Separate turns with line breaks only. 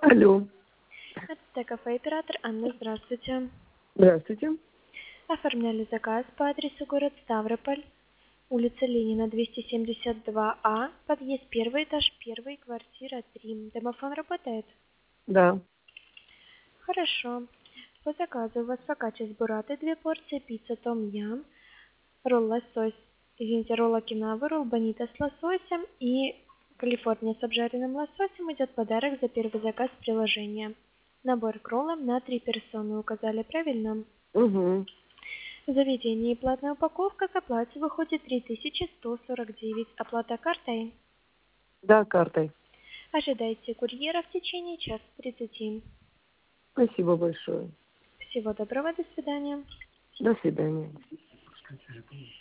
Алло.
Это кафе «Оператор». Анна, здравствуйте.
Здравствуйте.
Оформляли заказ по адресу город Ставрополь, улица Ленина, 272А, подъезд 1, этаж 1, квартира 3. Домофон работает?
Да.
Хорошо. По заказу у вас фокачча с бурраты, 2 порции, пицца том ям, ролл лосось, ролл окинавы, ролл бонита с лососем и Калифорния с обжаренным лососем. Идет подарок за первый заказ приложения. Набор к роллам на 3 персоны указали, правильно?
Угу.
В заведении платная упаковка к оплате выходит 3149. Оплата картой.
Да, картой.
Ожидайте курьера в течение часа 30.
Спасибо большое.
Всего доброго, до свидания.
До свидания.